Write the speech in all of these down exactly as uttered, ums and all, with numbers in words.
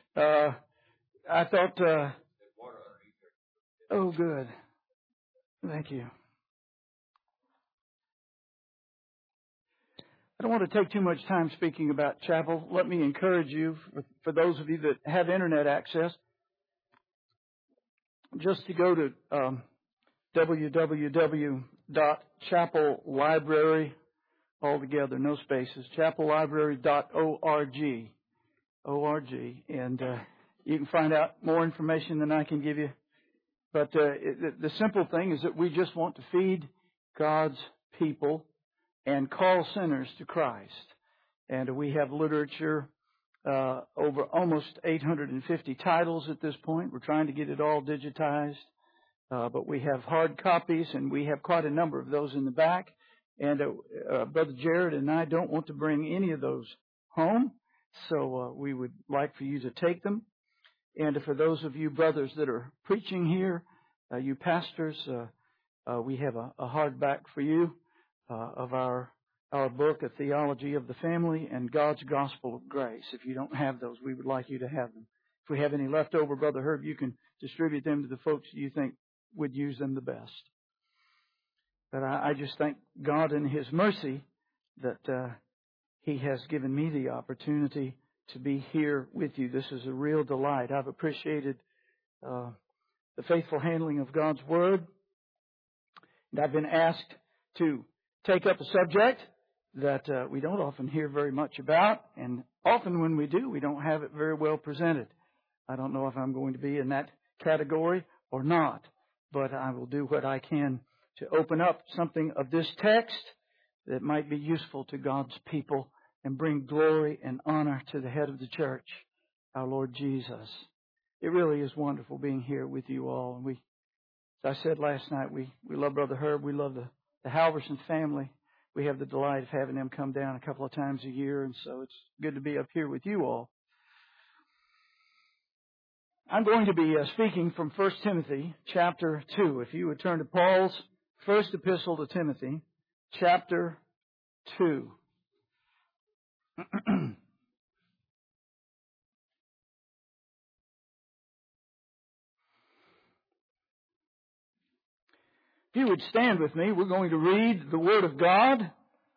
Uh, I thought, uh, oh, good. Thank you. I don't want to take too much time speaking about chapel. Let me encourage you, for, for those of you that have internet access, just to go to um, w w w dot chapel library, altogether, no spaces, chapel library dot org, O R G, and uh, you can find out more information than I can give you. But uh, it, the simple thing is that we just want to feed God's people and call sinners to Christ. And we have literature, uh, over almost eight hundred fifty titles at this point. We're trying to get it all digitized. Uh, but we have hard copies, and we have quite a number of those in the back. And uh, uh, Brother Jared and I don't want to bring any of those home, so uh, we would like for you to take them. And for those of you brothers that are preaching here, uh, you pastors, uh, uh, we have a, a hardback for you uh, of our our book, A Theology of the Family and God's Gospel of Grace. If you don't have those, we would like you to have them. If we have any left over, Brother Herb, you can distribute them to the folks you think would use them the best. But I, I just thank God in His mercy that uh, He has given me the opportunity to be here with you. This is a real delight. I've appreciated uh, the faithful handling of God's Word. And I've been asked to take up a subject that uh, we don't often hear very much about. And often when we do, we don't have it very well presented. I don't know if I'm going to be in that category or not, but I will do what I can to open up something of this text that might be useful to God's people and bring glory and honor to the head of the church, our Lord Jesus. It really is wonderful being here with you all. And we, as I said last night, we, we love Brother Herb. We love the, the Halverson family. We have the delight of having them come down a couple of times a year, and so it's good to be up here with you all. I'm going to be uh, speaking from First Timothy chapter two. If you would turn to Paul's first epistle to Timothy, chapter two. If you would stand with me, we're going to read the Word of God.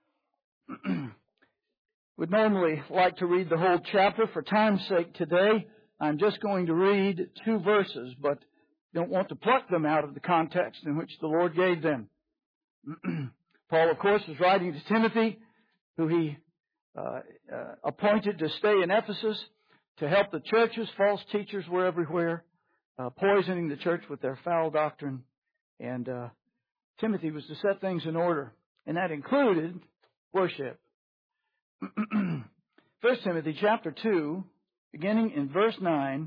Would normally like to read the whole chapter. For time's sake today, I'm just going to read two verses, but don't want to pluck them out of the context in which the Lord gave them. Paul, of course, is writing to Timothy, who he uh, uh, appointed to stay in Ephesus to help the churches. False teachers were everywhere, uh, poisoning the church with their foul doctrine. And uh, Timothy was to set things in order, and that included worship. First Timothy chapter two, beginning in verse nine.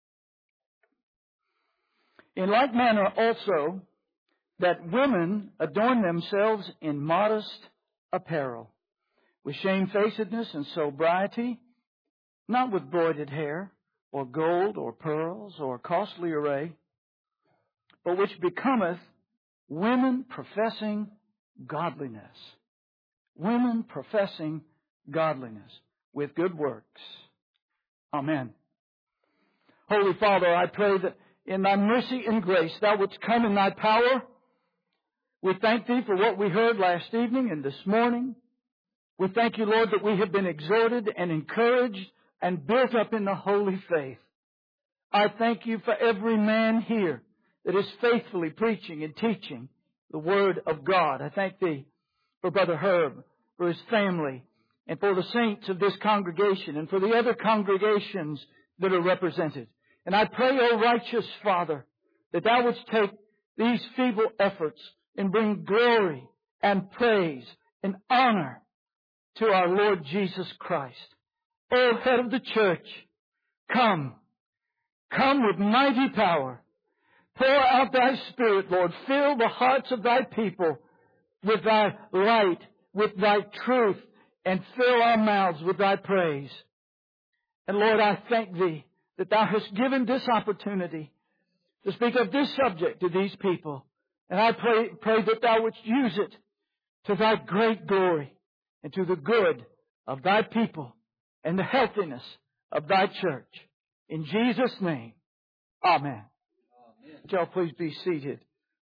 In like manner also, that women adorn themselves in modest apparel, with shamefacedness and sobriety, not with broided hair, or gold, or pearls, or costly array, but which becometh women professing godliness. Women professing godliness with good works. Amen. Holy Father, I pray that in Thy mercy and grace Thou wouldst come in Thy power. We thank Thee for what we heard last evening and this morning. We thank You, Lord, that we have been exhorted and encouraged and built up in the holy faith. I thank You for every man here that is faithfully preaching and teaching the Word of God. I thank Thee for Brother Herb, for his family, and for the saints of this congregation, and for the other congregations that are represented. And I pray, O righteous Father, that Thou wouldst take these feeble efforts and bring glory and praise and honor to our Lord Jesus Christ. O head of the church, come. Come with mighty power. Pour out Thy Spirit, Lord. Fill the hearts of Thy people with Thy light, with Thy truth, and fill our mouths with Thy praise. And Lord, I thank Thee that Thou hast given this opportunity to speak of this subject to these people. And I pray, pray that Thou wouldst use it to Thy great glory and to the good of Thy people and the healthiness of Thy church. In Jesus' name, amen. Amen. Y'all please be seated.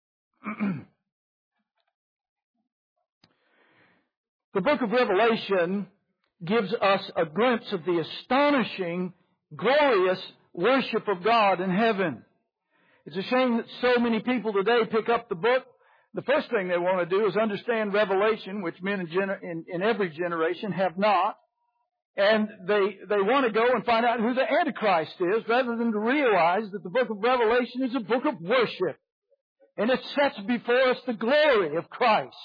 The book of Revelation gives us a glimpse of the astonishing, glorious worship of God in heaven. It's a shame that so many people today pick up the book. The first thing they want to do is understand Revelation, which men in, gener- in, in every generation have not. And they, they want to go and find out who the Antichrist is, rather than to realize that the book of Revelation is a book of worship. And it sets before us the glory of Christ.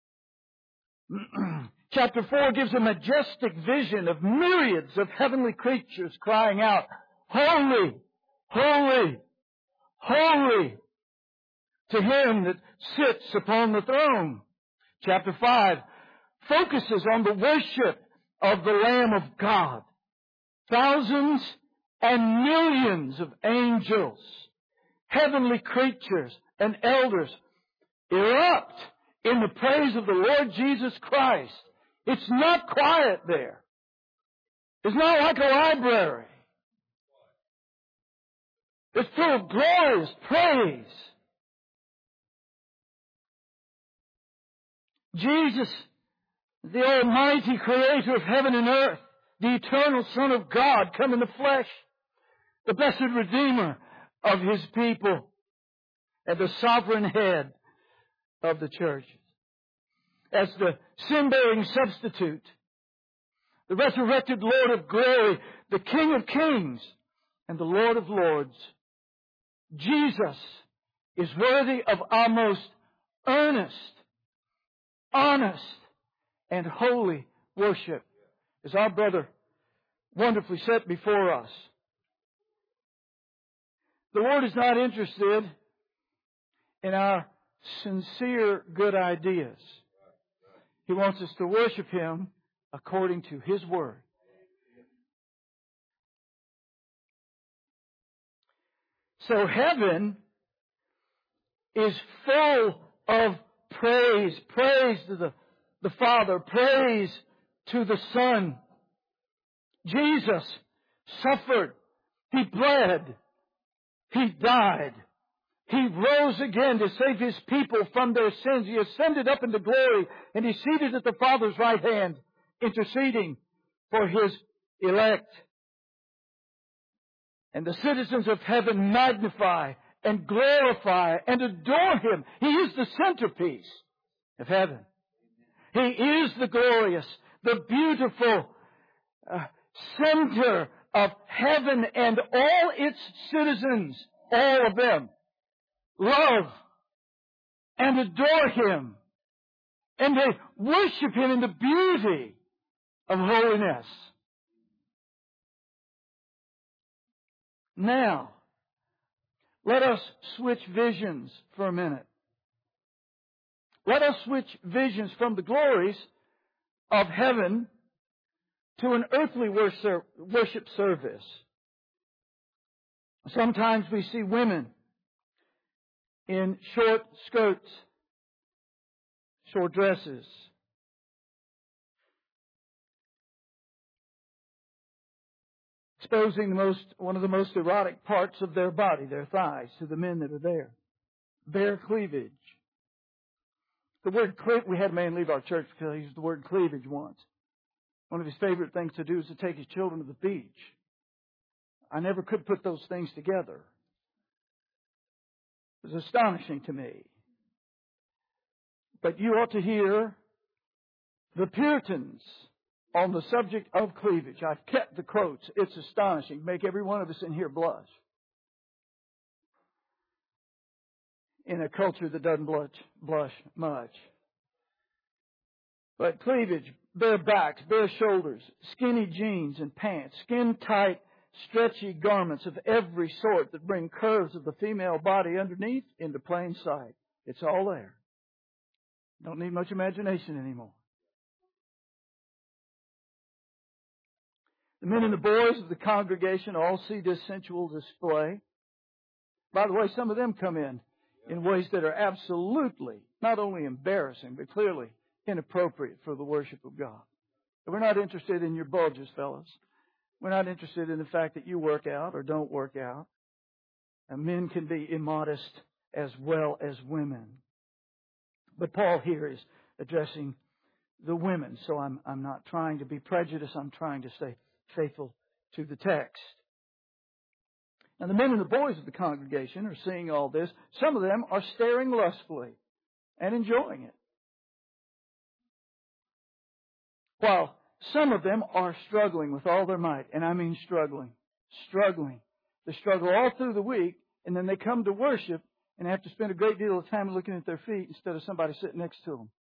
Chapter four gives a majestic vision of myriads of heavenly creatures crying out, "Holy, holy, holy," to Him that sits upon the throne. Chapter five focuses on the worship of the Lamb of God. Thousands and millions of angels, heavenly creatures, and elders erupt in the praise of the Lord Jesus Christ. It's not quiet there. It's not like a library. It's full of glorious praise. Jesus, the Almighty Creator of heaven and earth, the eternal Son of God, come in the flesh, the blessed Redeemer of His people, and the sovereign head of the church. As the sin-bearing substitute, the resurrected Lord of glory, the King of kings, and the Lord of lords, Jesus is worthy of our most earnest, honest, and holy worship, as our brother wonderfully set before us. The Lord is not interested in our sincere good ideas. He wants us to worship Him according to His Word. So heaven is full of praise. Praise to the, the Father. Praise to the Son. Jesus suffered. He bled. He died. He rose again to save His people from their sins. He ascended up into glory, and He's seated at the Father's right hand, interceding for His elect. And the citizens of heaven magnify and glorify and adore Him. He is the centerpiece of heaven. He is the glorious, the beautiful uh, center of heaven, and all its citizens, all of them, love and adore Him. And they worship Him in the beauty of holiness. Now, let us switch visions for a minute. Let us switch visions from the glories of heaven to an earthly worship service. Sometimes we see women in short skirts, short dresses, exposing the most, one of the most erotic parts of their body, their thighs, to the men that are there. Bare cleavage. The word cleavage, we had a man leave our church because he used the word cleavage once. One of his favorite things to do is to take his children to the beach. I never could put those things together. It was astonishing to me. But you ought to hear the Puritans on the subject of cleavage. I've kept the quotes. It's astonishing. Make every one of us in here blush. In a culture that doesn't blush, blush much. But cleavage, bare backs, bare shoulders, skinny jeans and pants, skin-tight, stretchy garments of every sort that bring curves of the female body underneath into plain sight. It's all there. Don't need much imagination anymore. The men and the boys of the congregation all see this sensual display. By the way, some of them come in in ways that are absolutely not only embarrassing, but clearly inappropriate for the worship of God. We're not interested in your bulges, fellas. We're not interested in the fact that you work out or don't work out. And men can be immodest as well as women. But Paul here is addressing the women. So I'm, I'm not trying to be prejudiced. I'm trying to stay faithful to the text. And the men and the boys of the congregation are seeing all this. Some of them are staring lustfully and enjoying it, while some of them are struggling with all their might. And I mean struggling. Struggling. They struggle all through the week, and then they come to worship and have to spend a great deal of time looking at their feet instead of somebody sitting next to them.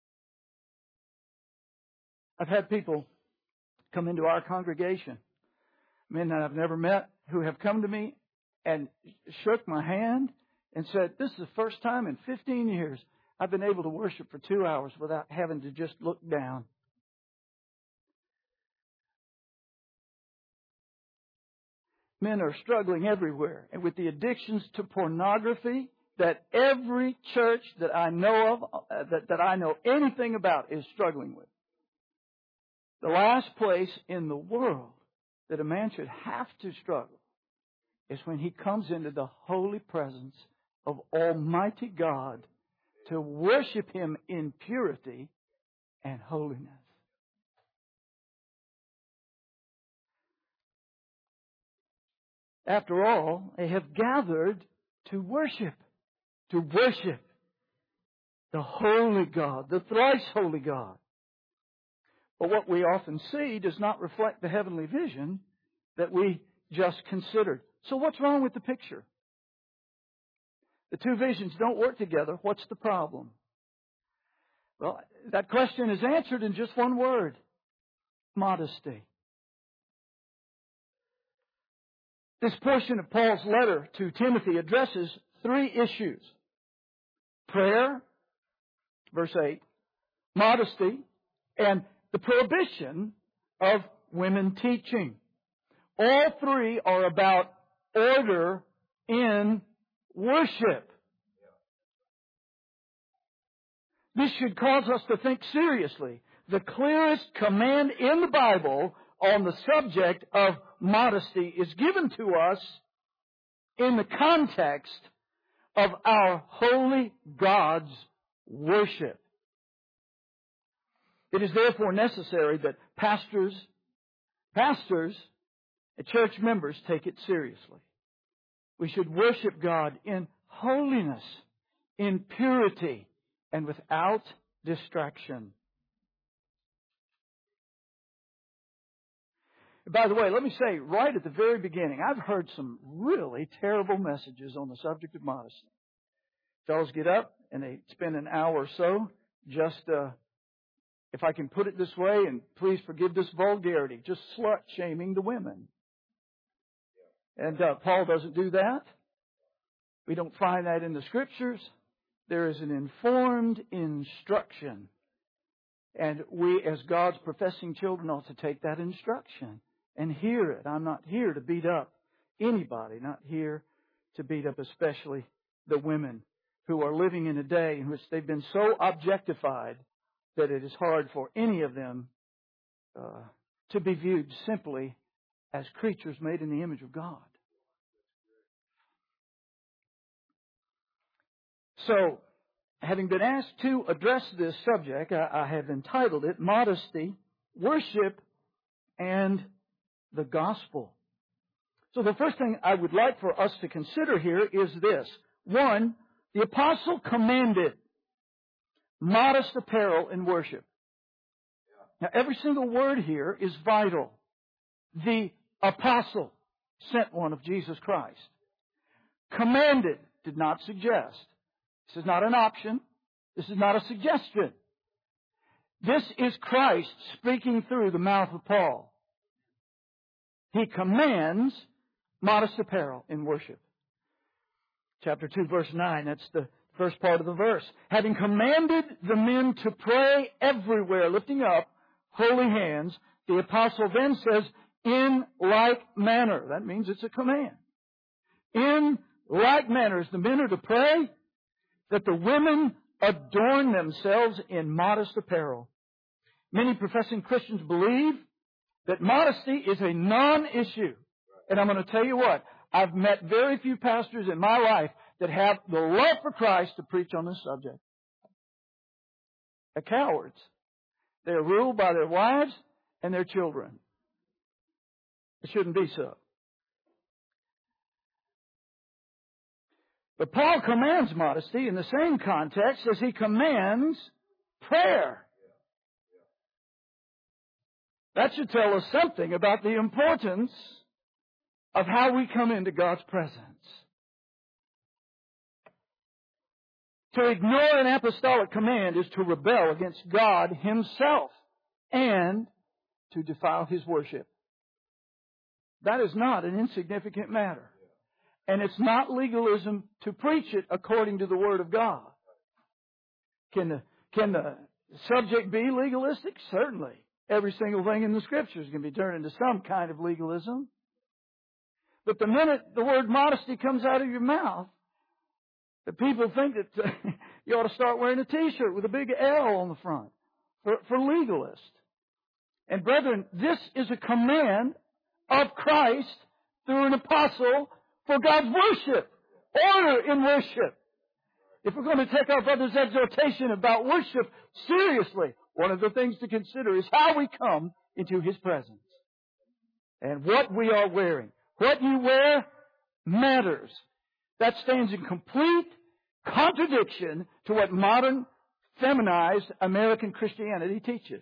I've had people come into our congregation, men that I've never met, who have come to me and shook my hand and said, "This is the first time in fifteen years I've been able to worship for two hours without having to just look down." Men are struggling everywhere, and with the addictions to pornography that every church that I know of, uh, that, that I know anything about, is struggling with. The last place in the world that a man should have to struggle is when he comes into the holy presence of Almighty God to worship Him in purity and holiness. After all, they have gathered to worship, to worship the holy God, the thrice holy God. But what we often see does not reflect the heavenly vision that we just considered. So what's wrong with the picture? The two visions don't work together. What's the problem? Well, that question is answered in just one word: modesty. This portion of Paul's letter to Timothy addresses three issues: prayer, verse eight, modesty, and the prohibition of women teaching. All three are about order in worship. This should cause us to think seriously. The clearest command in the Bible on the subject of modesty is given to us in the context of our holy God's worship. It is therefore necessary that pastors, pastors, and church members take it seriously. We should worship God in holiness, in purity, and without distraction. By the way, let me say right at the very beginning, I've heard some really terrible messages on the subject of modesty. Fellows get up and they spend an hour or so just, uh, if I can put it this way, and please forgive this vulgarity, just slut-shaming the women. And uh, Paul doesn't do that. We don't find that in the Scriptures. There is an informed instruction. And we, as God's professing children, ought to take that instruction and hear it. I'm not here to beat up anybody, not here to beat up especially the women who are living in a day in which they've been so objectified that it is hard for any of them uh, to be viewed simply as creatures made in the image of God. So, having been asked to address this subject, I, I have entitled it Modesty, Worship, and the Gospel. So the first thing I would like for us to consider here is this. One, the apostle commanded modest apparel in worship. Now, every single word here is vital. The apostle, sent one of Jesus Christ. Commanded, did not suggest. This is not an option. This is not a suggestion. This is Christ speaking through the mouth of Paul. He commands modest apparel in worship. Chapter two, verse nine, that's the first part of the verse. Having commanded the men to pray everywhere, lifting up holy hands, the apostle then says, in like manner. That means it's a command. In like manner, as the men are to pray, that the women adorn themselves in modest apparel. Many professing Christians believe That modesty is a non-issue. And I'm going to tell you what, I've met very few pastors in my life that have the love for Christ to preach on this subject. They're cowards. They're ruled by their wives and their children. It shouldn't be so. But Paul commands modesty in the same context as he commands prayer. That should tell us something about the importance of how we come into God's presence. To ignore an apostolic command is to rebel against God Himself and to defile His worship. That is not an insignificant matter. And it's not legalism to preach it according to the Word of God. Can the, can the subject be legalistic? Certainly. Every single thing in the Scriptures can be turned into some kind of legalism. But the minute the word modesty comes out of your mouth, the people think that uh, you ought to start wearing a T-shirt with a big L on the front for, for legalist. And brethren, this is a command of Christ through an apostle for God's worship. Order in worship. If we're going to take our brother's exhortation about worship seriously, one of the things to consider is how we come into His presence. And what we are wearing. What you wear matters. That stands in complete contradiction to what modern, feminized American Christianity teaches.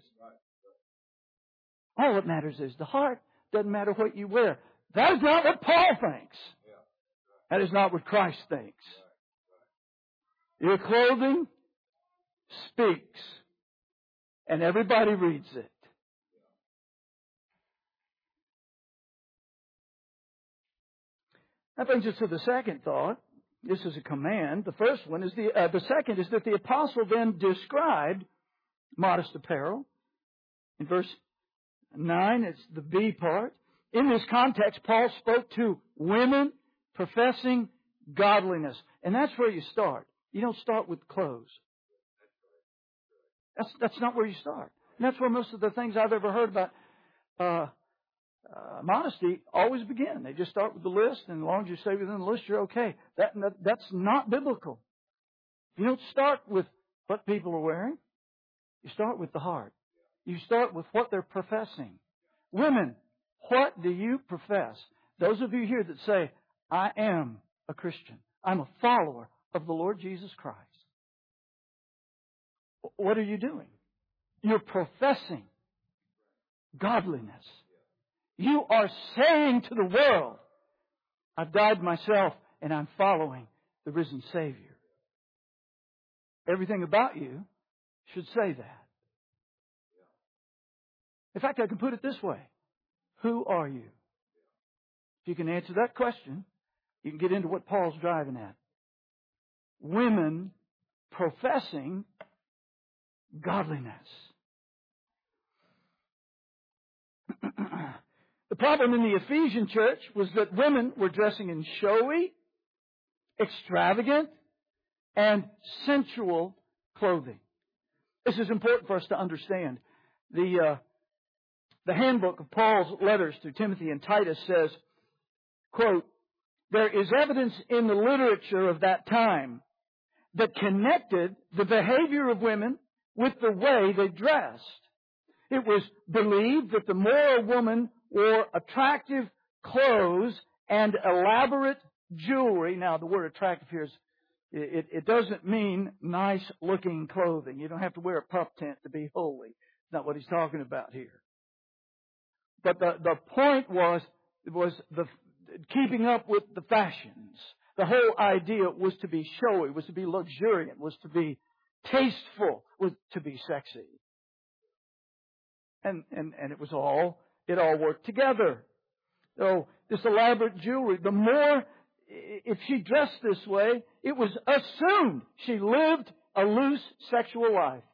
All that matters is the heart. Doesn't matter what you wear. That is not what Paul thinks. That is not what Christ thinks. Your clothing speaks, and everybody reads it. That brings us to the second thought. This is a command. The first one is the uh, the second is that the apostle then described modest apparel. In verse nine, it's the B part. In this context, Paul spoke to women professing godliness. And that's where you start. You don't start with clothes. That's, that's not where you start. And that's where most of the things I've ever heard about uh, uh, modesty always begin. They just start with the list, and as long as you stay within the list, you're okay. That, that That's not biblical. You don't start with what people are wearing. You start with the heart. You start with what they're professing. Women, what do you profess? Those of you here that say, I am a Christian. I'm a follower of the Lord Jesus Christ. What are you doing? You're professing godliness. You are saying to the world, I've died myself and I'm following the risen Savior. Everything about you should say that. In fact, I can put it this way. Who are you? If you can answer that question, you can get into what Paul's driving at. Women professing godliness. The problem in the Ephesian church was that women were dressing in showy, extravagant, and sensual clothing. This is important for us to understand. The uh, the handbook of Paul's letters to Timothy and Titus says, quote, there is evidence in the literature of that time that connected the behavior of women with the way they dressed. It was believed that the more a woman wore attractive clothes and elaborate jewelry. Now, the word attractive here is, it, it doesn't mean nice-looking clothing. You don't have to wear a pup tent to be holy. That's not what he's talking about here. But the, the point was, was the keeping up with the fashions. The whole idea was to be showy, was to be luxuriant, was to be tasteful, was to be sexy. And, and, and it was all, it all worked together. So this elaborate jewelry, the more, if she dressed this way, it was assumed she lived a loose sexual life.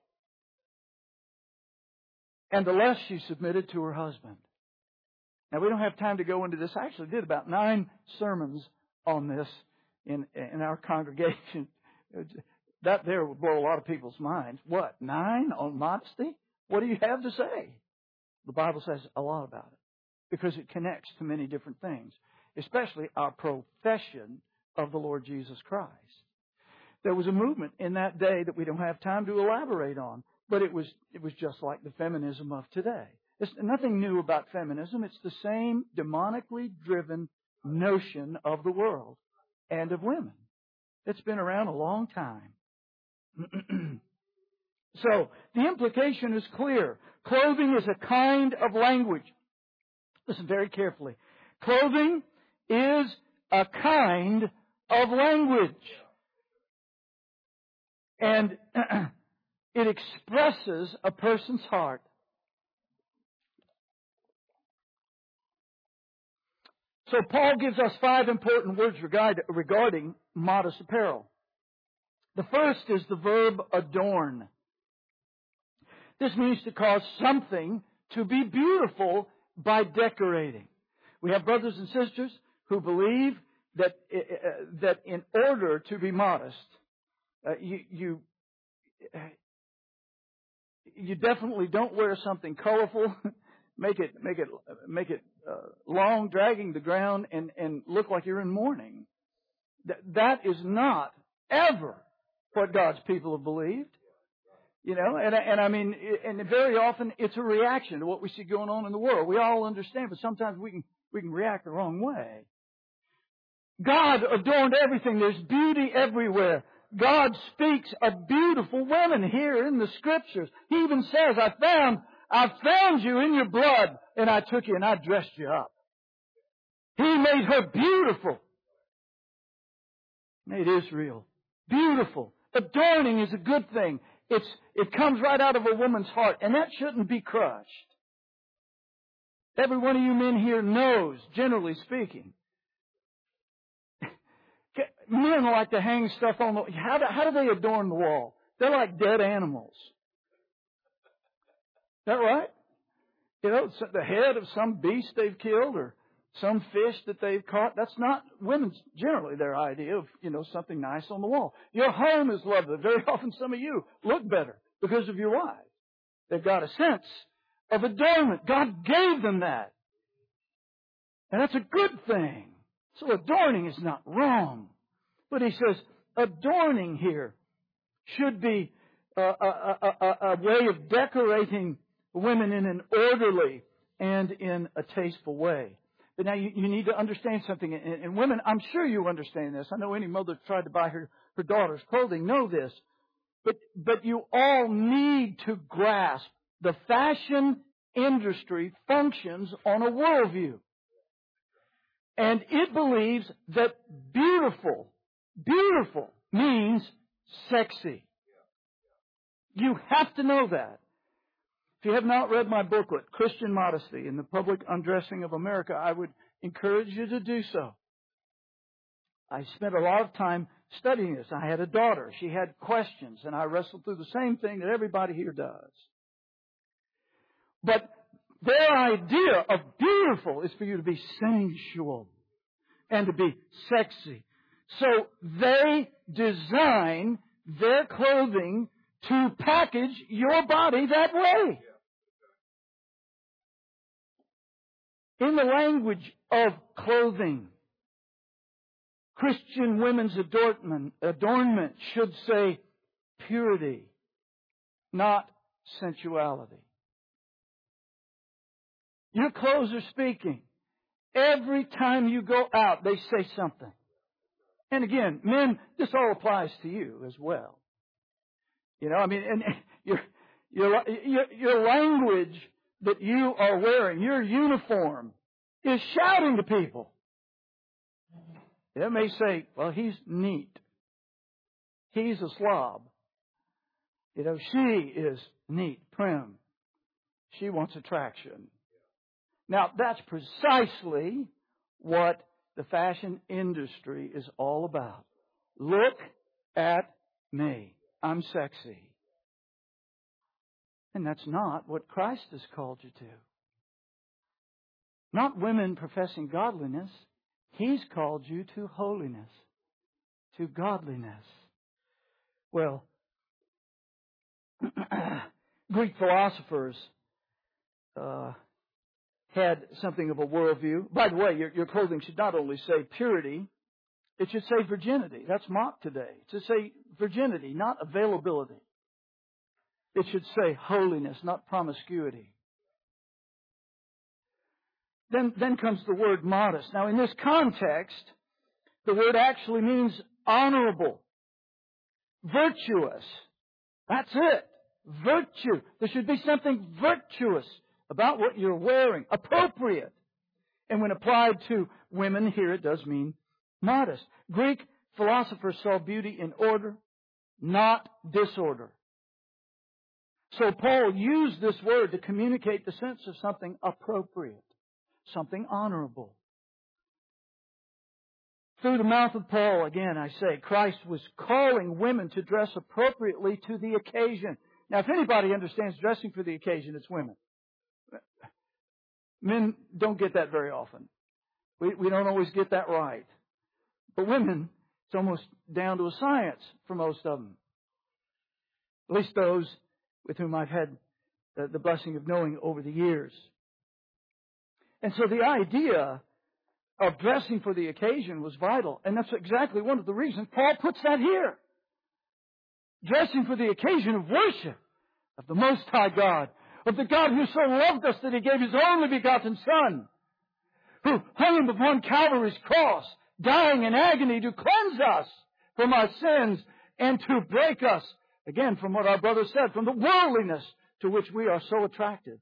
And the less she submitted to her husband. Now, we don't have time to go into this. I actually did about nine sermons on this in, in our congregation. That there would blow a lot of people's minds. What, nine on modesty? What do you have to say? The Bible says a lot about it because it connects to many different things, especially our profession of the Lord Jesus Christ. There was a movement in that day that we don't have time to elaborate on, but it was it was just like the feminism of today. There's nothing new about feminism. It's the same demonically driven notion of the world and of women. It's been around a long time. So, the implication is clear. Clothing is a kind of language. Listen very carefully. Clothing is a kind of language. And it expresses a person's heart. So Paul gives us five important words regarding modest apparel. The first is the verb adorn. This means to cause something to be beautiful by decorating. We have brothers and sisters who believe that uh, that in order to be modest, uh, you you you definitely don't wear something colorful, make it make it make it uh, long, dragging the ground, and and look like you're in mourning. That that is not ever what God's people have believed. You know, and, and I mean, and very often it's a reaction to what we see going on in the world. We all understand, but sometimes we can, we can react the wrong way. God adorned everything. There's beauty everywhere. God speaks of beautiful women here in the Scriptures. He even says, I found, I found you in your blood, and I took you and I dressed you up. He made her beautiful. Made Israel beautiful. Adorning is a good thing. It's, it comes right out of a woman's heart, and that shouldn't be crushed. Every one of you men here knows, generally speaking, men like to hang stuff on the... How do, how do they adorn the wall? They're like dead animals. Is that right? You know, the head of some beast they've killed or some fish that they've caught. That's not women's, generally, their idea of, you know, something nice on the wall. Your home is lovely. Very often some of you look better because of your wife. They've got a sense of adornment. God gave them that. And that's a good thing. So adorning is not wrong. But he says adorning here should be a, a, a, a way of decorating women in an orderly and in a tasteful way. But now you, you need to understand something. And, and women, I'm sure you understand this. I know any mother that's tried to buy her, her daughter's clothing know this. But, but you all need to grasp the fashion industry functions on a worldview. And it believes that beautiful, beautiful means sexy. You have to know that. If you have not read my booklet, Christian Modesty and the Public Undressing of America, I would encourage you to do so. I spent a lot of time studying this. I had a daughter. She had questions, and I wrestled through the same thing that everybody here does. But their idea of beautiful is for you to be sensual and to be sexy. So they design their clothing to package your body that way. In the language of clothing, Christian women's adornment, adornment should say purity, not sensuality. Your clothes are speaking. Every time you go out, they say something. And again, men, this all applies to you as well. You know, I mean, and your, your, your, your language that you are wearing, your uniform, is shouting to people. They may say, well, he's neat. He's a slob. You know, she is neat, prim. She wants attraction. Now, that's precisely what the fashion industry is all about. Look at me. I'm sexy. And that's not what Christ has called you to. Not women professing godliness. He's called you to holiness, to godliness. Well, Greek philosophers uh, had something of a worldview. By the way, your, your clothing should not only say purity, it should say virginity. That's mocked today. It should say virginity, not availability. It should say holiness, not promiscuity. Then, then comes the word modest. Now, in this context, the word actually means honorable, virtuous. That's it. Virtue. There should be something virtuous about what you're wearing. Appropriate. And when applied to women, here it does mean modest. Greek philosophers saw beauty in order, not disorder. So Paul used this word to communicate the sense of something appropriate, something honorable. Through the mouth of Paul, again, I say, Christ was calling women to dress appropriately to the occasion. Now, if anybody understands dressing for the occasion, it's women. Men don't get that very often. We, we don't always get that right. But women, it's almost down to a science for most of them. At least those with whom I've had the, the blessing of knowing over the years. And so the idea of dressing for the occasion was vital. And that's exactly one of the reasons Paul puts that here. Dressing for the occasion of worship of the Most High God, of the God who so loved us that He gave His only begotten Son, who hung Him upon Calvary's cross, dying in agony to cleanse us from our sins and to break us, again, from what our brother said, from the worldliness to which we are so attracted.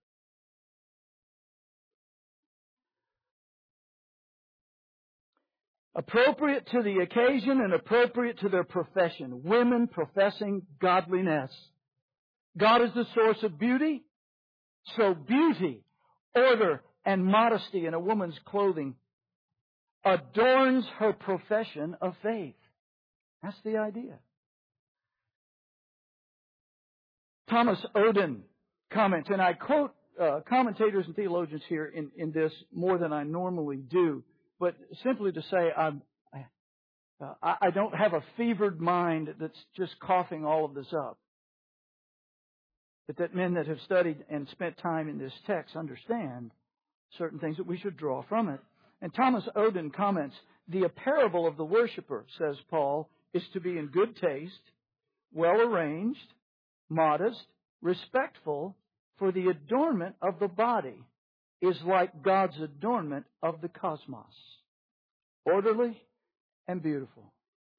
Appropriate to the occasion and appropriate to their profession. Women professing godliness. God is the source of beauty. So beauty, order, and modesty in a woman's clothing adorns her profession of faith. That's the idea. Thomas Oden comments, and I quote uh, commentators and theologians here in, in this more than I normally do, but simply to say I'm, uh, I don't have a fevered mind that's just coughing all of this up. But that men that have studied and spent time in this text understand certain things that we should draw from it. And Thomas Oden comments, the apparel of the worshiper, says Paul, is to be in good taste, well arranged, modest, respectful, for the adornment of the body is like God's adornment of the cosmos, orderly and beautiful.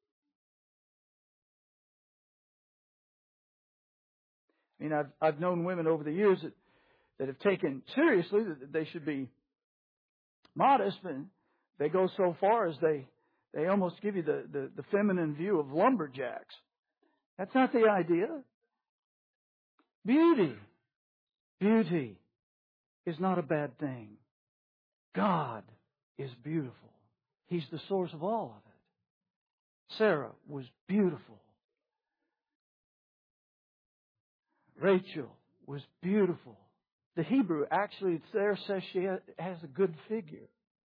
I mean, I've, I've known women over the years that, that have taken seriously that they should be modest, and they go so far as they, they almost give you the, the, the feminine view of lumberjacks. That's not the idea. Beauty. Beauty is not a bad thing. God is beautiful. He's the source of all of it. Sarah was beautiful. Rachel was beautiful. The Hebrew actually there says she has a good figure.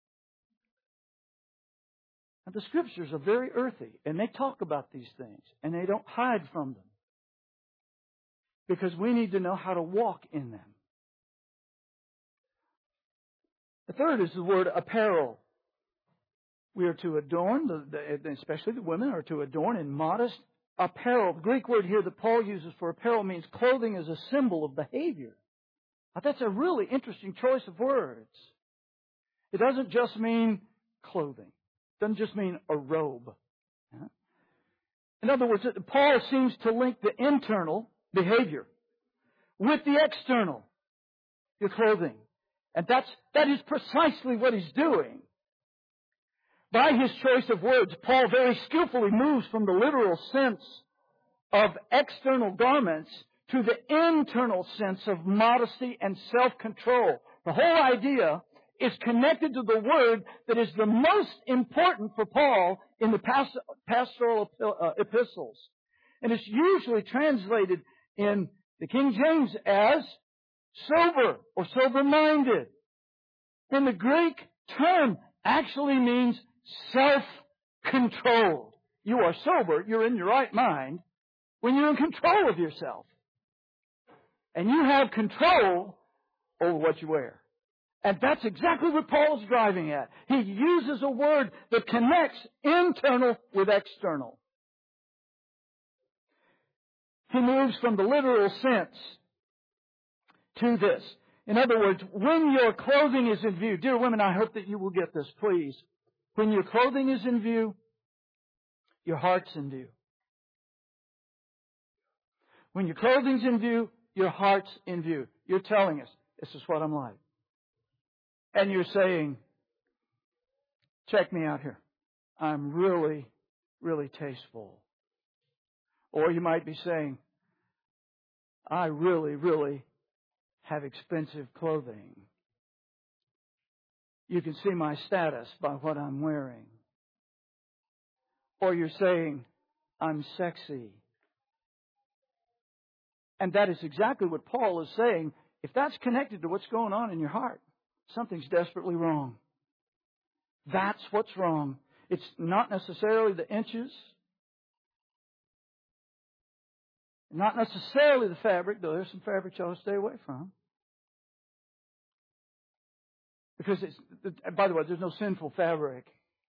Now, the Scriptures are very earthy, and they talk about these things, and they don't hide from them. Because we need to know how to walk in them. The third is the word apparel. We are to adorn, especially the women are to adorn in modest apparel. The Greek word here that Paul uses for apparel means clothing as a symbol of behavior. Now, that's a really interesting choice of words. It doesn't just mean clothing. It doesn't just mean a robe. In other words, Paul seems to link the internal behavior with the external, your clothing. And that's, that is precisely what he's doing. By his choice of words, Paul very skillfully moves from the literal sense of external garments to the internal sense of modesty and self-control. The whole idea is connected to the word that is the most important for Paul in the pastoral epistles. And it's usually translated in the King James as sober or sober-minded. And the Greek term actually means self-controlled. You are sober, you're in your right mind, when you're in control of yourself. And you have control over what you wear. And that's exactly what Paul's driving at. He uses a word that connects internal with external. He moves from the literal sense to this. In other words, when your clothing is in view, dear women, I hope that you will get this, please. When your clothing is in view, your heart's in view. When your clothing's in view, your heart's in view. You're telling us, this is what I'm like. And you're saying, check me out here. I'm really, really tasteful. Or you might be saying, I really, really have expensive clothing. You can see my status by what I'm wearing. Or you're saying, I'm sexy. And that is exactly what Paul is saying. If that's connected to what's going on in your heart, something's desperately wrong. That's what's wrong. It's not necessarily the inches. Not necessarily the fabric, though there's some fabric you ought to stay away from. Because it's, by the way, there's no sinful fabric.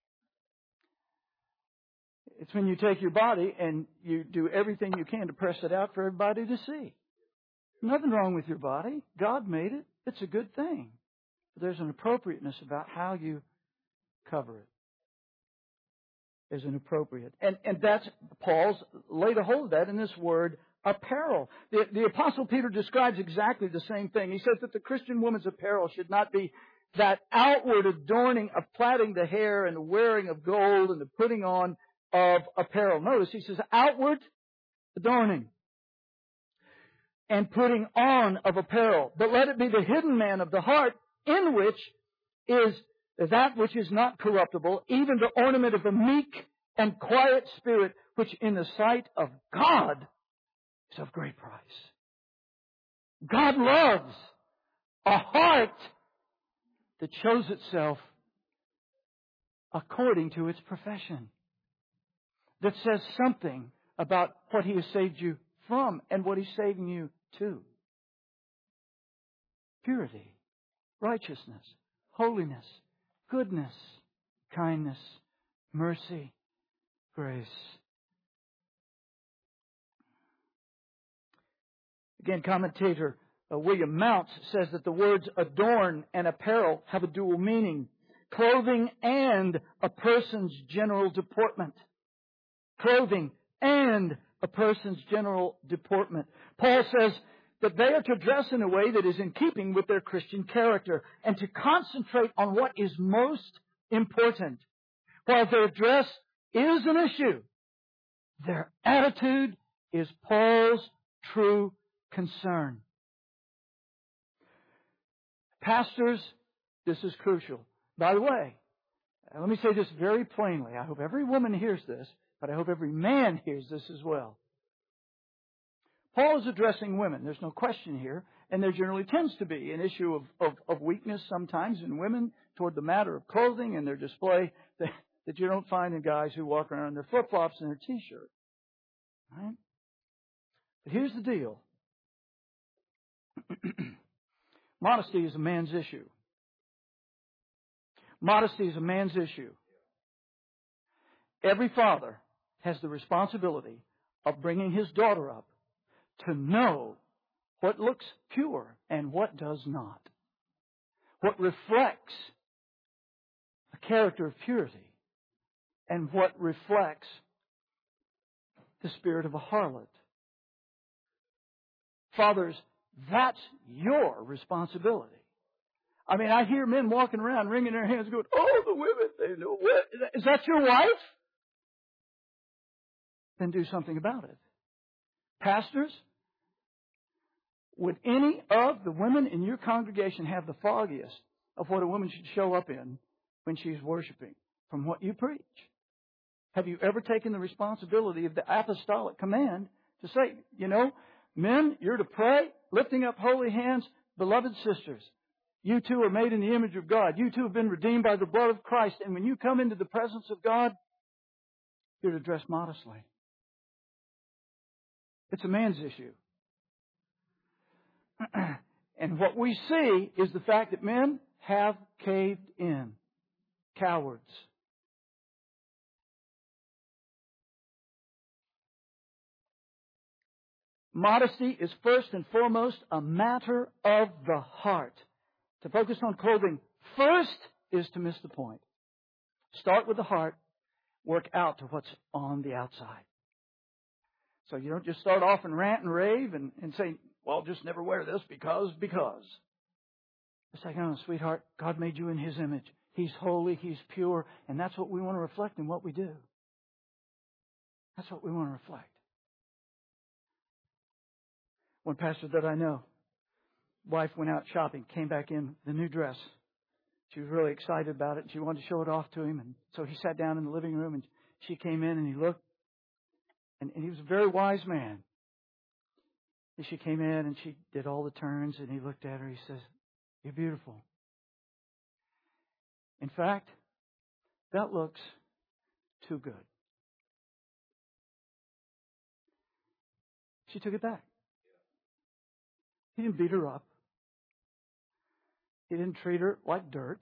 It's when you take your body and you do everything you can to press it out for everybody to see. Nothing wrong with your body. God made it. It's a good thing. But there's an appropriateness about how you cover it. There's an appropriate. And, and that's, Paul's laid a hold of that in this word, apparel. The, the Apostle Peter describes exactly the same thing. He says that the Christian woman's apparel should not be that outward adorning of plaiting the hair and the wearing of gold and the putting on of apparel. Notice he says outward adorning and putting on of apparel. But let it be the hidden man of the heart, in which is that which is not corruptible, even the ornament of a meek and quiet spirit, which in the sight of God is of great price. God loves a heart that shows itself according to its profession, that says something about what He has saved you from and what He's saving you to. Purity, righteousness, holiness, goodness, kindness, mercy, grace. Again, commentator uh, William Mounce says that the words adorn and apparel have a dual meaning. Clothing and a person's general deportment. Clothing and a person's general deportment. Paul says that they are to dress in a way that is in keeping with their Christian character and to concentrate on what is most important. While their dress is an issue, their attitude is Paul's true concern. Pastors, this is crucial. By the way, let me say this very plainly. I hope every woman hears this, but I hope every man hears this as well. Paul is addressing women. There's no question here. And there generally tends to be an issue of, of, of weakness sometimes in women toward the matter of clothing and their display that, that you don't find in guys who walk around in their flip-flops and their T-shirt. Right? But here's the deal. Modesty is a man's issue. Modesty is a man's issue. Every father has the responsibility of bringing his daughter up to know what looks pure and what does not. What reflects a character of purity and what reflects the spirit of a harlot. Fathers, that's your responsibility. I mean, I hear men walking around wringing their hands going, oh, the women, they know what. Is that your wife? Then do something about it. Pastors, would any of the women in your congregation have the foggiest of what a woman should show up in when she's worshiping from what you preach? Have you ever taken the responsibility of the apostolic command to say, you know, men, you're to pray, lifting up holy hands, beloved sisters. You too are made in the image of God. You too have been redeemed by the blood of Christ. And when you come into the presence of God, you're to dress modestly. It's a man's issue. And what we see is the fact that men have caved in. Cowards. Modesty is first and foremost a matter of the heart. To focus on clothing first is to miss the point. Start with the heart, work out to what's on the outside. So you don't just start off and rant and rave and, and say, well, just never wear this because, because. It's like, oh, sweetheart, God made you in His image. He's holy, He's pure, and that's what we want to reflect in what we do. That's what we want to reflect. One pastor that I know, wife went out shopping, came back in the new dress. She was really excited about it. She wanted to show it off to him. And so he sat down in the living room and she came in and he looked. And, and he was a very wise man. And she came in and she did all the turns and he looked at her. He says, "You're beautiful. In fact, that looks too good." She took it back. He didn't beat her up. He didn't treat her like dirt.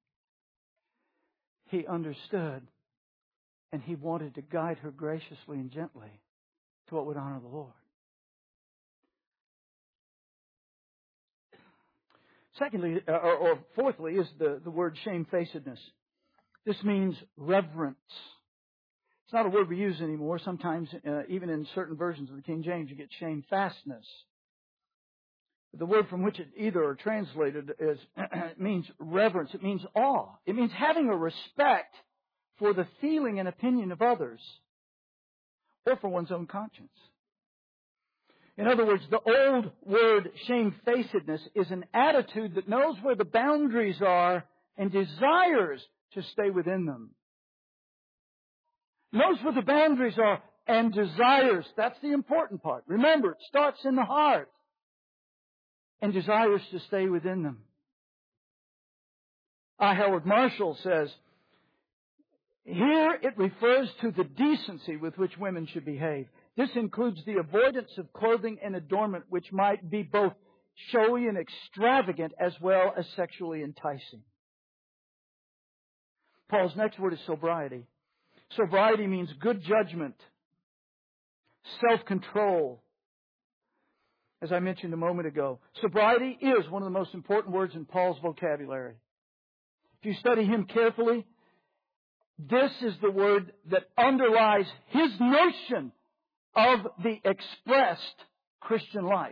He understood, and he wanted to guide her graciously and gently to what would honor the Lord. Secondly, or, or fourthly, is the, the word shamefacedness. This means reverence. It's not a word we use anymore. Sometimes, uh, even in certain versions of the King James, you get shamefastness. The word from which it either are translated is it means reverence. It means awe. It means having a respect for the feeling and opinion of others or for one's own conscience. In other words, the old word shamefacedness is an attitude that knows where the boundaries are and desires to stay within them. Knows where the boundaries are and desires. That's the important part. Remember, it starts in the heart. And desires to stay within them. I. Howard Marshall says, here it refers to the decency with which women should behave. This includes the avoidance of clothing and adornment which might be both showy and extravagant as well as sexually enticing. Paul's next word is sobriety. Sobriety means good judgment, self-control. As I mentioned a moment ago, sobriety is one of the most important words in Paul's vocabulary. If you study him carefully, this is the word that underlies his notion of the expressed Christian life.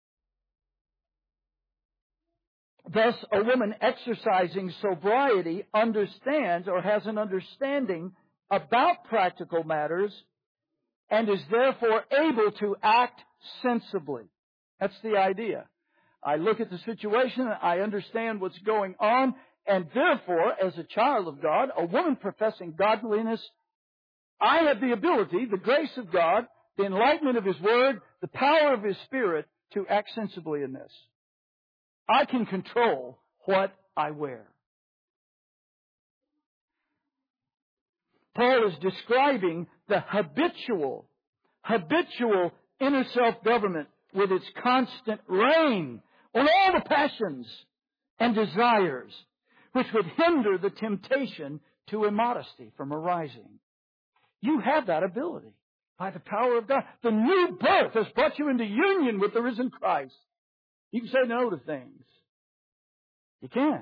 Thus, a woman exercising sobriety understands or has an understanding about practical matters and is therefore able to act sensibly. That's the idea. I look at the situation, I understand what's going on, and therefore, as a child of God, a woman professing godliness, I have the ability, the grace of God, the enlightenment of His Word, the power of His Spirit to act sensibly in this. I can control what I wear. Paul is describing the habitual, habitual inner self-government with its constant reign on all the passions and desires which would hinder the temptation to immodesty from arising. You have that ability by the power of God. The new birth has brought you into union with the risen Christ. You can say no to things. You can.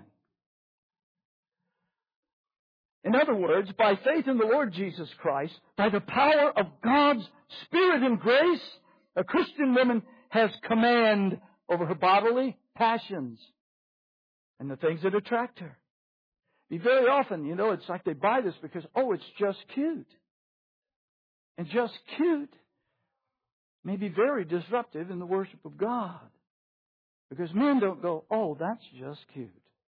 In other words, by faith in the Lord Jesus Christ, by the power of God's Spirit and grace, a Christian woman has command over her bodily passions and the things that attract her. Be very often, you know, it's like they buy this because, oh, it's just cute. And just cute may be very disruptive in the worship of God. Because men don't go, oh, that's just cute.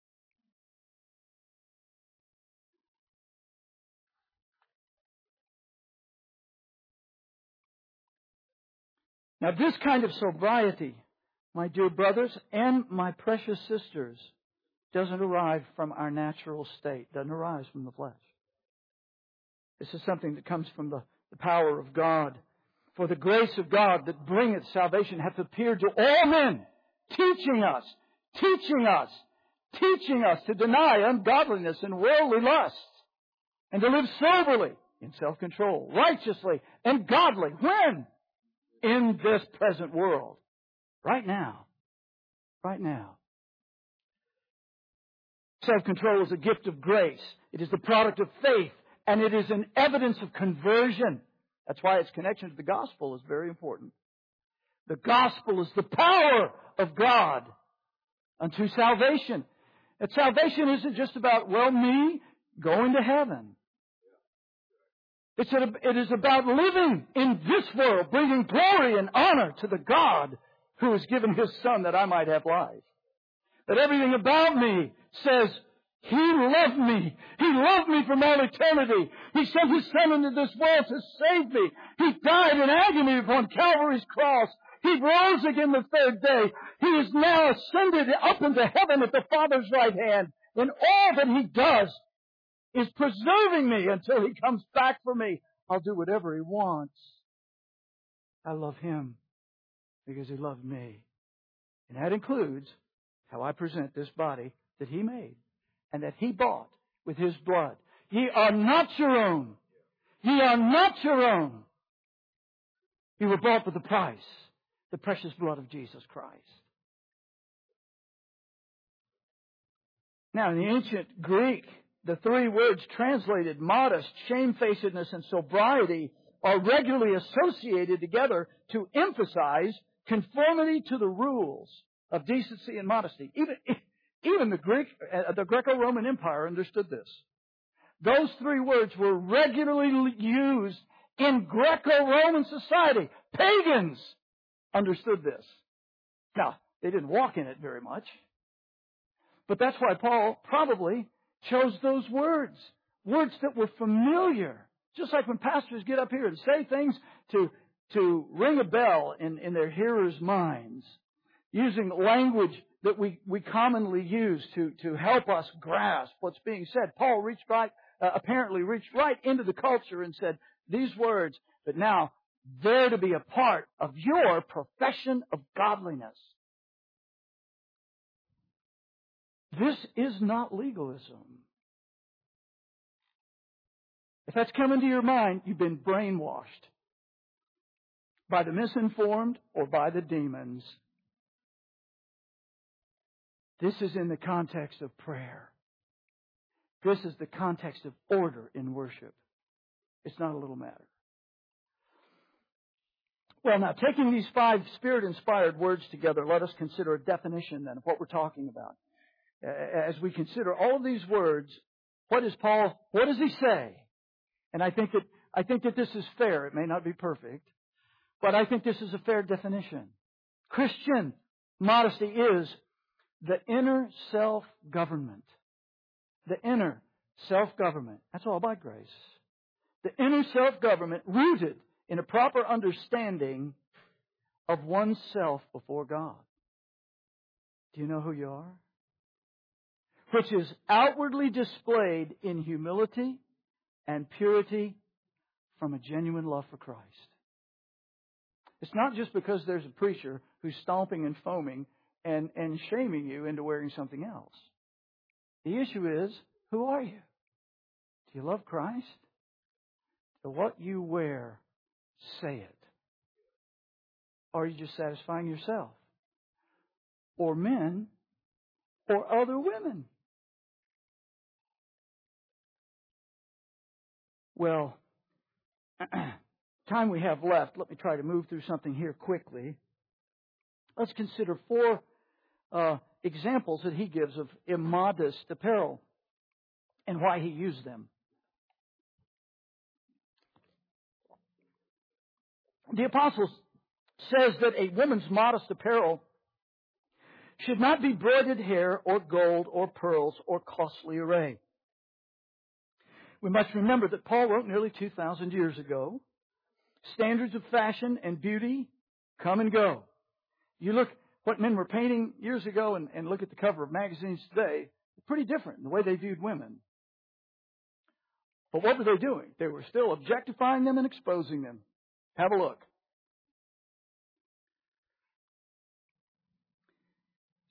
Now, this kind of sobriety, my dear brothers and my precious sisters, doesn't arrive from our natural state, doesn't arise from the flesh. This is something that comes from the, the power of God. For the grace of God that bringeth salvation hath appeared to all men, teaching us, teaching us, teaching us to deny ungodliness and worldly lusts, and to live soberly, in self-control, righteously, and godly. When? In this present world. Right now. Right now. Self-control is a gift of grace. It is the product of faith, and it is an evidence of conversion. That's why its connection to the gospel is very important. The gospel is the power of God unto salvation. And salvation isn't just about, well, me going to heaven. It's a, it is about living in this world, bringing glory and honor to the God who has given His Son that I might have life. That everything about me says, He loved me. He loved me from all eternity. He sent His Son into this world to save me. He died in agony upon Calvary's cross. He rose again the third day. He is now ascended up into heaven at the Father's right hand. And all that He does is preserving me until He comes back for me. I'll do whatever He wants. I love Him because He loved me. And that includes how I present this body that He made and that He bought with His blood. Ye are not your own. Ye are not your own. You were bought with a price, the precious blood of Jesus Christ. Now, in the ancient Greek, the three words translated modest, shamefacedness, and sobriety are regularly associated together to emphasize conformity to the rules of decency and modesty. Even, even the Greek, uh, the Greco-Roman Empire understood this. Those three words were regularly used in Greco-Roman society. Pagans understood this. Now, they didn't walk in it very much. But that's why Paul probably chose those words. Words that were familiar. Just like when pastors get up here and say things to, to ring a bell in, in their hearers' minds. Using language that we, we commonly use to, to help us grasp what's being said. Paul reached right, uh, apparently reached right into the culture and said these words, but now they're to be a part of your profession of godliness. This is not legalism. If that's come into your mind, you've been brainwashed by the misinformed or by the demons. This is in the context of prayer. This is the context of order in worship. It's not a little matter. Well, now, taking these five Spirit-inspired words together, let us consider a definition then of what we're talking about. As we consider all of these words, what is Paul, what does he say? And I think that, I think that this is fair. It may not be perfect, but I think this is a fair definition. Christian modesty is the inner self-government. The inner self-government. That's all by grace. The inner self-government rooted in a proper understanding of oneself before God. Do you know who you are? Which is outwardly displayed in humility and purity from a genuine love for Christ. It's not just because there's a preacher who's stomping and foaming and, and shaming you into wearing something else. The issue is, who are you? Do you love Christ? So what you wear, say it. Or are you just satisfying yourself? Or men, or other women? Well, time we have left, let me try to move through something here quickly. Let's consider four uh, examples that he gives of immodest apparel and why he used them. The apostle says that a woman's modest apparel should not be braided hair or gold or pearls or costly array. We must remember that Paul wrote nearly two thousand years ago. Standards of fashion and beauty come and go. You look what men were painting years ago and, and look at the cover of magazines today, pretty different in the way they viewed women. But what were they doing? They were still objectifying them and exposing them. Have a look.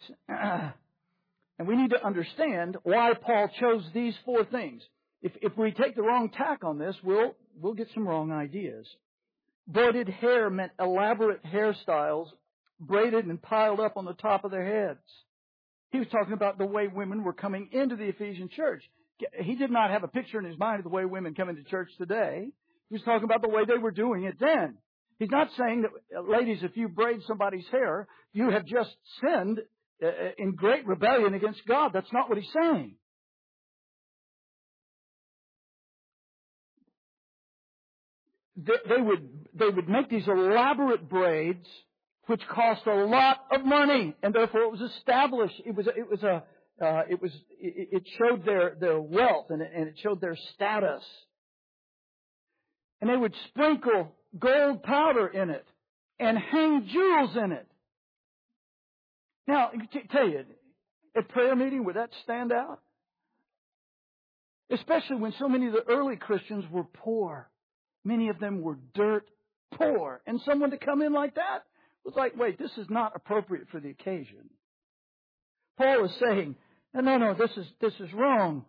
and we need to understand why Paul chose these four things. If, if we take the wrong tack on this, we'll, we'll get some wrong ideas. Braided hair meant elaborate hairstyles braided and piled up on the top of their heads. He was talking about the way women were coming into the Ephesian church. He did not have a picture in his mind of the way women come into church today. He was talking about the way they were doing it then. He's not saying that, ladies, if you braid somebody's hair, you have just sinned in great rebellion against God. That's not what he's saying. They would, they would make these elaborate braids which cost a lot of money, and therefore it was established. It was, it was a, uh, it was, it, it showed their, their wealth and it, and it showed their status. And they would sprinkle gold powder in it and hang jewels in it. Now, I can tell you, at prayer meeting, would that stand out? Especially when so many of the early Christians were poor. Many of them were dirt poor. And someone to come in like that was like, wait, this is not appropriate for the occasion. Paul is saying, no, no, no, this is, this is wrong.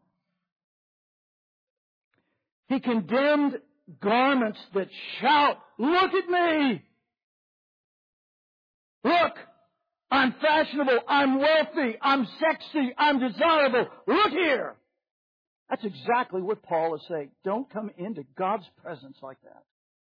He condemned garments that shout, look at me! Look! I'm fashionable, I'm wealthy, I'm sexy, I'm desirable. Look here! That's exactly what Paul is saying. Don't come into God's presence like that.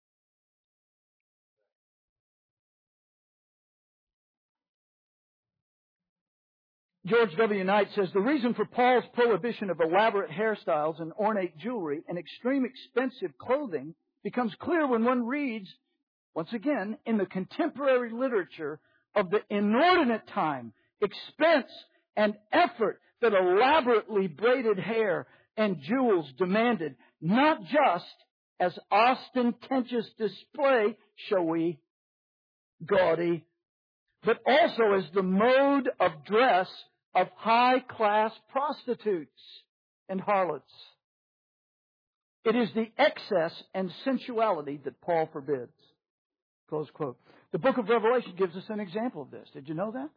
George W. Knight says, the reason for Paul's prohibition of elaborate hairstyles and ornate jewelry and extreme expensive clothing becomes clear when one reads, once again, in the contemporary literature of the inordinate time, expense, and effort that elaborately braided hair and jewels demanded, not just as ostentatious display, showy, gaudy, but also as the mode of dress of high-class prostitutes and harlots. It is the excess and sensuality that Paul forbids. Close quote. The book of Revelation gives us an example of this. Did you know that?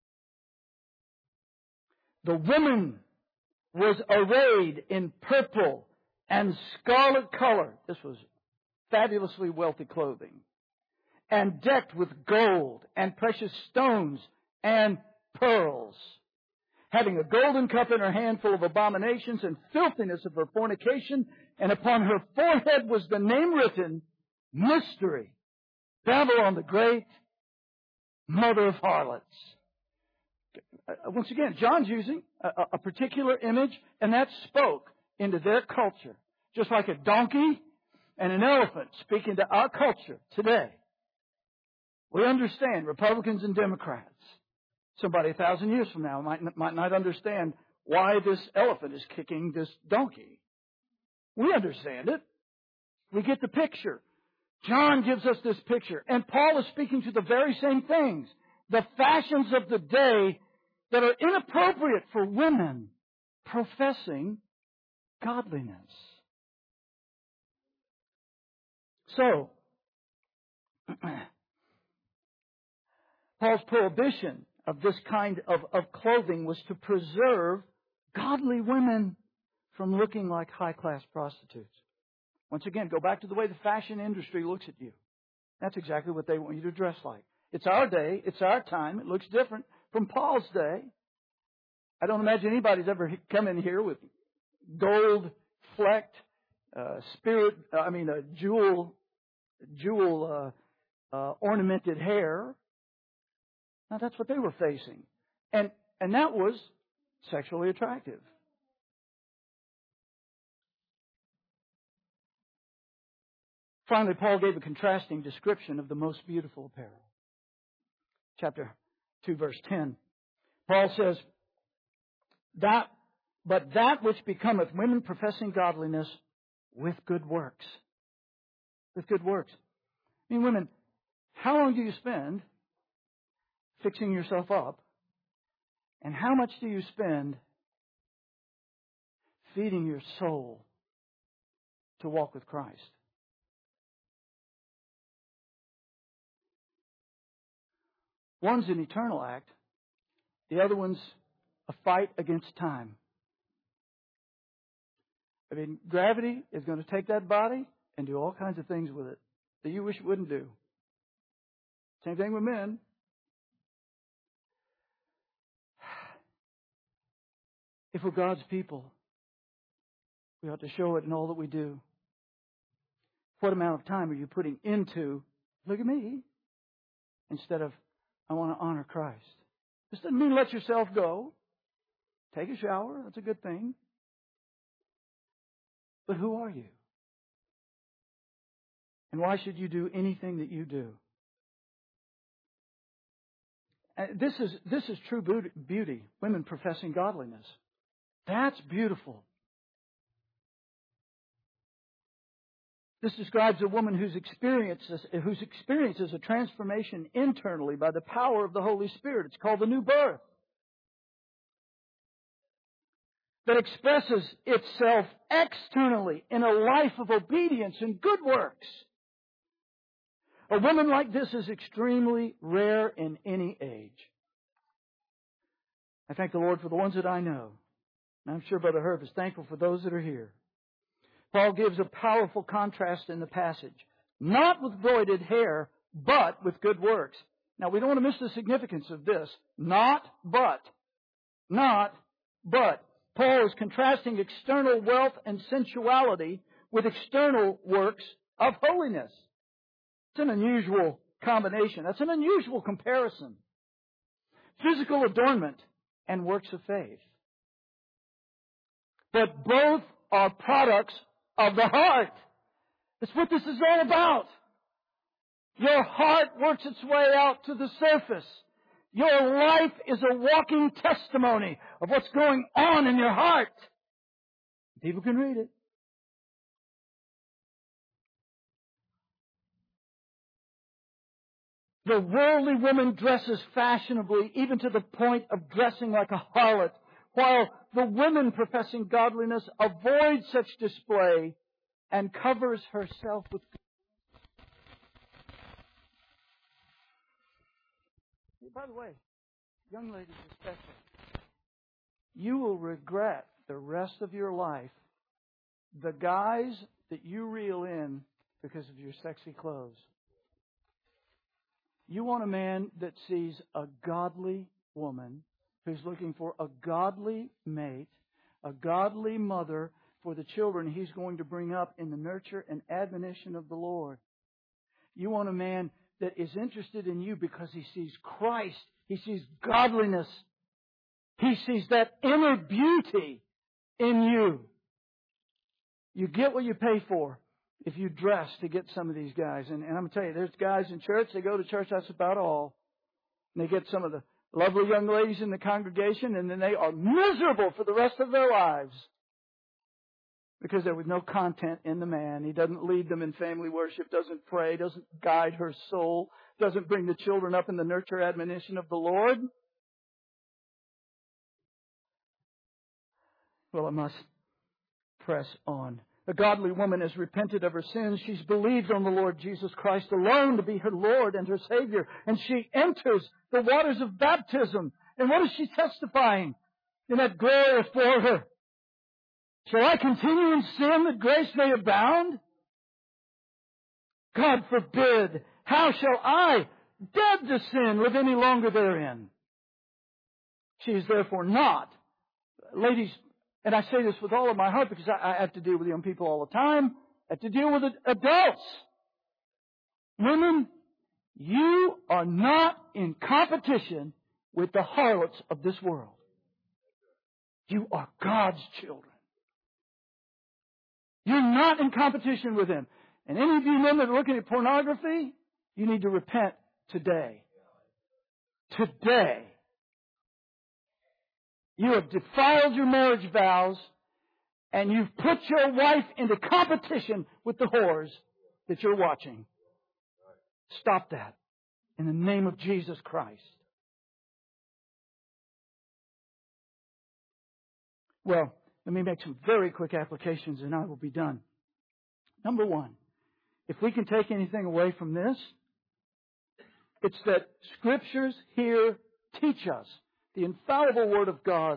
The woman was arrayed in purple and scarlet color. This was fabulously wealthy clothing. And decked with gold and precious stones and pearls. Having a golden cup in her hand full of abominations and filthiness of her fornication. And upon her forehead was the name written, Mystery, Babylon the Great, Mother of Harlots. Once again, John's using a, a particular image, and that spoke into their culture. Just like a donkey and an elephant speak into our culture today. We understand Republicans and Democrats. Somebody a thousand years from now might, might not understand why this elephant is kicking this donkey. We understand it. We get the picture. John gives us this picture. And Paul is speaking to the very same things. The fashions of the day that are inappropriate for women professing godliness. So, Paul's prohibition of this kind of, of clothing was to preserve godly women from looking like high-class prostitutes. Once again, go back to the way the fashion industry looks at you. That's exactly what they want you to dress like. It's our day. It's our time. It looks different from Paul's day. I don't imagine anybody's ever come in here with gold-flecked, uh, spirit, uh, I mean, a jewel, jewel uh, uh, ornamented hair. Now, that's what they were facing. And, and that was sexually attractive. Finally, Paul gave a contrasting description of the most beautiful apparel. Chapter two, verse ten. Paul says, that, but that which becometh women professing godliness with good works. With good works. I mean, women, how long do you spend fixing yourself up? And how much do you spend feeding your soul to walk with Christ? One's an eternal act, The other one's a fight against time. I mean, gravity is going to take that body and do all kinds of things with it that you wish it wouldn't do. Same thing with men. If we're God's people, we ought to show it in all that we do. What amount of time are you putting into, look at me, instead of, I want to honor Christ? This doesn't mean let yourself go. Take a shower. That's a good thing. But who are you? And why should you do anything that you do? And this is, this is true beauty, women professing godliness. That's beautiful. This describes a woman whose experiences, whose experiences a transformation internally by the power of the Holy Spirit. It's called the new birth. That expresses itself externally in a life of obedience and good works. A woman like this is extremely rare in any age. I thank the Lord for the ones that I know. And I'm sure Brother Herb is thankful for those that are here. Paul gives a powerful contrast in the passage. Not with braided hair, but with good works. Now, we don't want to miss the significance of this. Not, but. Not, but. Paul is contrasting external wealth and sensuality with external works of holiness. It's an unusual combination. That's an unusual comparison. Physical adornment and works of faith. But both are products of the heart. That's what this is all about. Your heart works its way out to the surface. Your life is a walking testimony of what's going on in your heart. People can read it. The worldly woman dresses fashionably, even to the point of dressing like a harlot, while the woman professing godliness avoids such display and covers herself with. By the way, young ladies especially, you will regret the rest of your life the guys that you reel in because of your sexy clothes. You want a man that sees a godly woman who's looking for a godly mate, a godly mother for the children he's going to bring up in the nurture and admonition of the Lord. You want a man that is interested in you because he sees Christ. He sees godliness. He sees that inner beauty in you. You get what you pay for if you dress to get some of these guys. And, and I'm going to tell you, there's guys in church, they go to church, that's about all. And they get some of the lovely young ladies in the congregation, and then they are miserable for the rest of their lives. Because there was no content in the man. He doesn't lead them in family worship, doesn't pray, doesn't guide her soul, doesn't bring the children up in the nurture admonition of the Lord. Well, I must press on. The godly woman has repented of her sins. She's believed on the Lord Jesus Christ alone to be her Lord and her Savior. And she enters the waters of baptism. And what is she testifying in that glory for her? Shall I continue in sin that grace may abound? God forbid. How shall I, dead to sin, live any longer therein? She is therefore not. Ladies, and I say this with all of my heart because I, I have to deal with young people all the time. I have to deal with adults. Women, you are not in competition with the harlots of this world. You are God's children. You're not in competition with them. And any of you men that are looking at pornography, you need to repent today. Today. You have defiled your marriage vows, and you've put your wife into competition with the whores that you're watching. Stop that in the name of Jesus Christ. Well, let me make some very quick applications and I will be done. Number one, if we can take anything away from this, it's that Scriptures here teach us the infallible Word of God,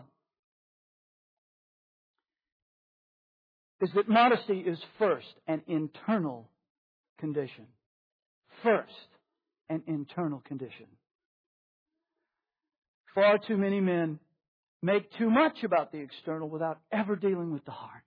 is that modesty is first an internal condition. First, an internal condition. Far too many men make too much about the external without ever dealing with the heart.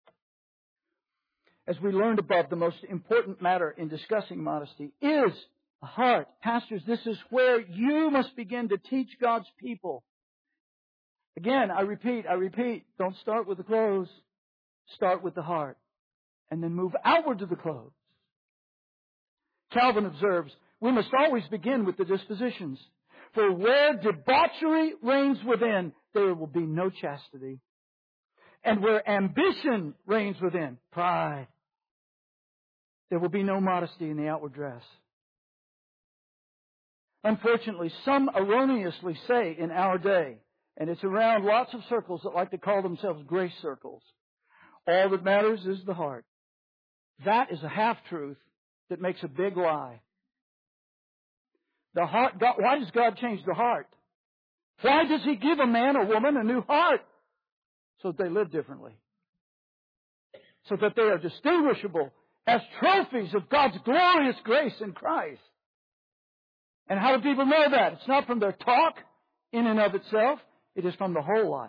As we learned above, the most important matter in discussing modesty is the heart. Pastors, this is where you must begin to teach God's people. Again, I repeat, I repeat, don't start with the clothes. Start with the heart. And then move outward to the clothes. Calvin observes, we must always begin with the dispositions. For where debauchery reigns within, there will be no chastity. And where ambition reigns within, pride, there will be no modesty in the outward dress. Unfortunately, some erroneously say in our day, and it's around lots of circles that like to call themselves grace circles, all that matters is the heart. That is a half-truth that makes a big lie. The heart, God, why does God change the heart? Why does He give a man or woman a new heart? So that they live differently. So that they are distinguishable as trophies of God's glorious grace in Christ. And how do people know that? It's not from their talk in and of itself. It is from the whole life.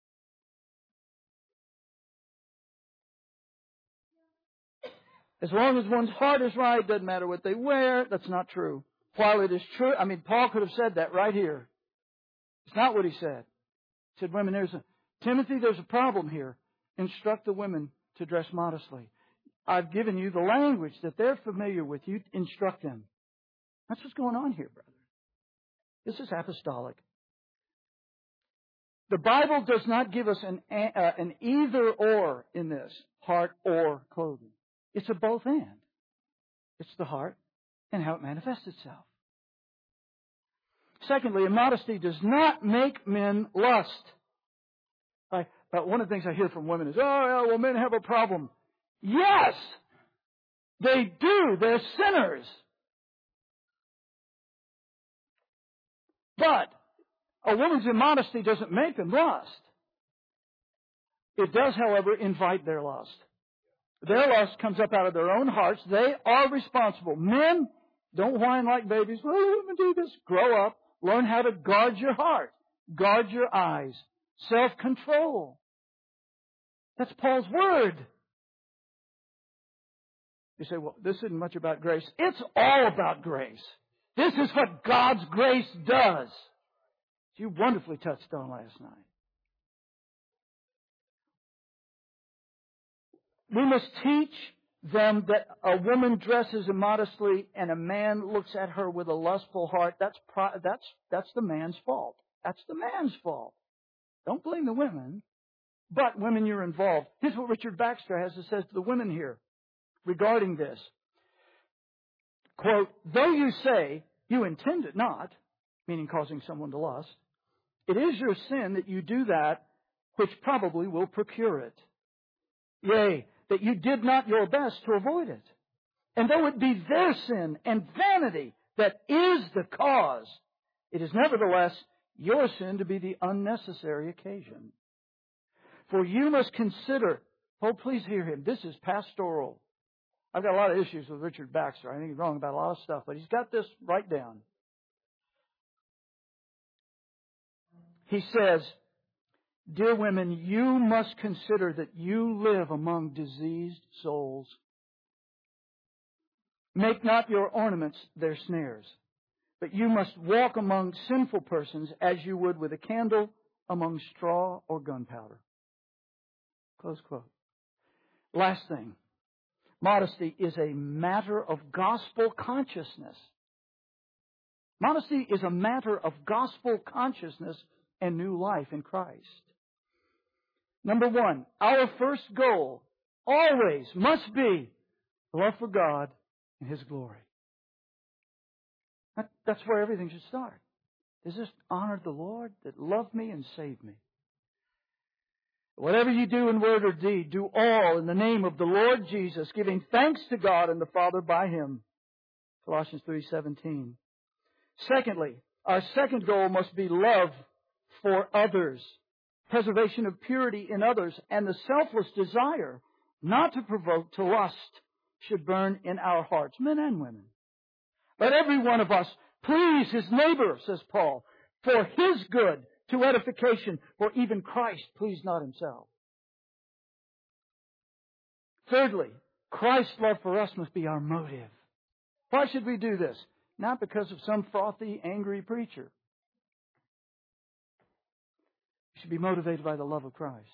As long as one's heart is right, it doesn't matter what they wear. That's not true. While it is true, I mean, Paul could have said that right here. It's not what he said. He said, women, there's a, Timothy, there's a problem here. Instruct the women to dress modestly. I've given you the language that they're familiar with. You instruct them. That's what's going on here, brother. This is apostolic. The Bible does not give us an, uh, an either or in this, heart or clothing. It's a both and. It's the heart and how it manifests itself. Secondly, immodesty does not make men lust. I, uh, one of the things I hear from women is, oh, yeah, well, men have a problem. Yes, they do. They're sinners. But a woman's immodesty doesn't make them lust. It does, however, invite their lust. Their lust comes up out of their own hearts. They are responsible. Men, don't whine like babies. Well, let me do this. Grow up. Learn how to guard your heart. Guard your eyes. Self-control. That's Paul's word. You say, well, this isn't much about grace. It's all about grace. This is what God's grace does. You wonderfully touched on last night. We must teach them that a woman dresses immodestly and a man looks at her with a lustful heart. That's pro- that's that's the man's fault. That's the man's fault. Don't blame the women. But women, you're involved. Here's what Richard Baxter has to say to the women here regarding this. Quote, though you say you intend it not, meaning causing someone to lust, it is your sin that you do that which probably will procure it. Yea, that you did not your best to avoid it. And though it be their sin and vanity that is the cause, it is nevertheless your sin to be the unnecessary occasion. For you must consider, oh, please hear him. This is pastoral. I've got a lot of issues with Richard Baxter. I think he's wrong about a lot of stuff, but he's got this right down. He says, dear women, you must consider that you live among diseased souls. Make not your ornaments their snares, but you must walk among sinful persons as you would with a candle among straw or gunpowder. Close quote. Last thing. Modesty is a matter of gospel consciousness. Modesty is a matter of gospel consciousness and new life in Christ. Number one, our first goal always must be love for God and His glory. That, that's where everything should start. Is this honor the Lord that loved me and saved me? Whatever you do in word or deed, do all in the name of the Lord Jesus, giving thanks to God and the Father by Him. Colossians three seventeen. Secondly, our second goal must be love for others, preservation of purity in others, and the selfless desire not to provoke to lust should burn in our hearts, men and women. Let every one of us please his neighbor, says Paul, for his good, to edification, for even Christ pleased not himself. Thirdly, Christ's love for us must be our motive. Why should we do this? Not because of some frothy, angry preacher. We should be motivated by the love of Christ.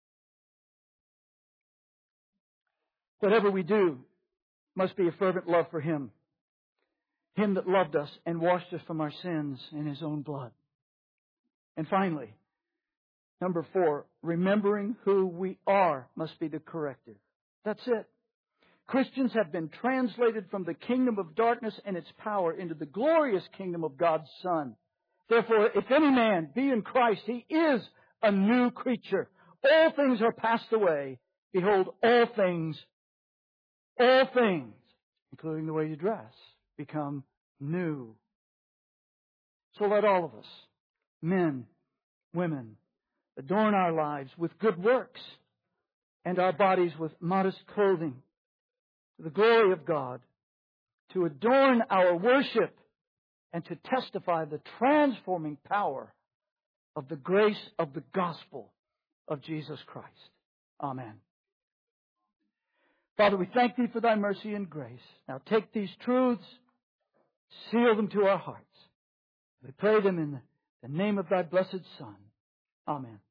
Whatever we do must be a fervent love for Him. Him that loved us and washed us from our sins in His own blood. And finally, number four, remembering who we are must be the corrective. That's it. Christians have been translated from the kingdom of darkness and its power into the glorious kingdom of God's Son. Therefore, if any man be in Christ, he is a new creature. All things are passed away. Behold, all things, all things, including the way you dress, become new. So let all of us, men, women, adorn our lives with good works and our bodies with modest clothing, to the glory of God, to adorn our worship and to testify the transforming power of the grace of the gospel of Jesus Christ. Amen. Father, we thank Thee for Thy mercy and grace. Now take these truths, seal them to our hearts. We pray them in the name of Thy blessed Son. Amen.